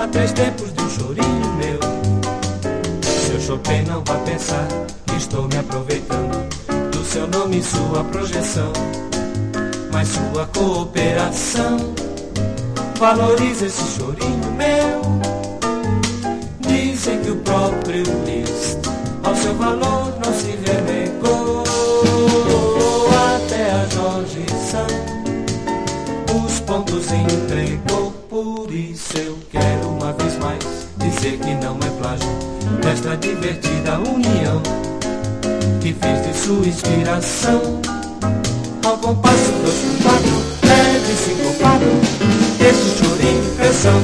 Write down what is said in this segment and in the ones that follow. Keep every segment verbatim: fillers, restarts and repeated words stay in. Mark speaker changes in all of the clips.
Speaker 1: três tempos de um chorinho meu. Seu Chopin não vai pensar que estou me aproveitando do seu nome e sua projeção, mas sua cooperação. Valoriza esse chorinho meu. Dizem que o próprio Liszt ao seu valor não se renegou. Até a Jorge Sand os pontos entregou. Por isso eu quero uma vez mais dizer que não é plágio desta divertida união que fez de sua inspiração ao compasso dois por quatro, leve e sincopado, este chorinho pressão.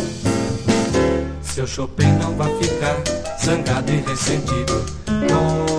Speaker 1: Seu Chopin não vai ficar zangado e ressentido. Não